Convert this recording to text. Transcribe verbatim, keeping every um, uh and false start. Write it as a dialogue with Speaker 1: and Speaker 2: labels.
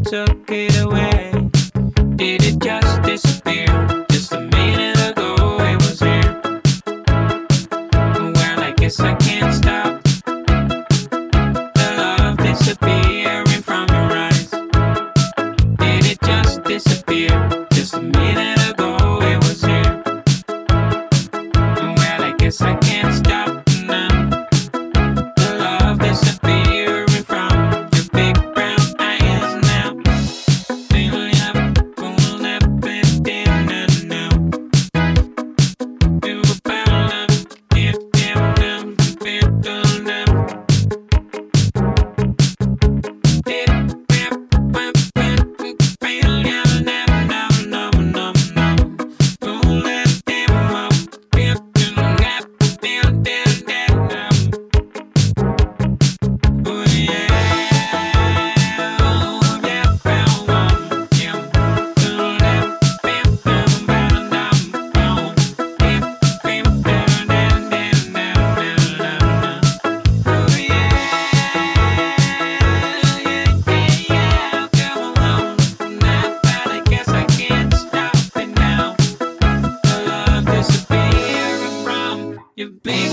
Speaker 1: just took it away? Did it just disappear? Just a minute ago it was here. Well, I guess I can't stop the love disappearing from your eyes. Did it just disappear? Just a minute ago it was here. Well, I guess I can't stop now. The love disappearing from your big brown eyes now. Feeling up, pulling up and in and now. Do a battle up, if them them, feel them. Did rap, rap, rap, feel ya now, now, now, now, now. Pull it them up, feel them up, feel them down now. Oh yeah, oh yeah, bow wow, yeah. Pull it, feel them down now, bow. Feel, feel them down, down, down, down, down. Oh yeah, yeah, yeah, yeah. Come on, now, but I guess I can't stop it now. The love disappearing from your big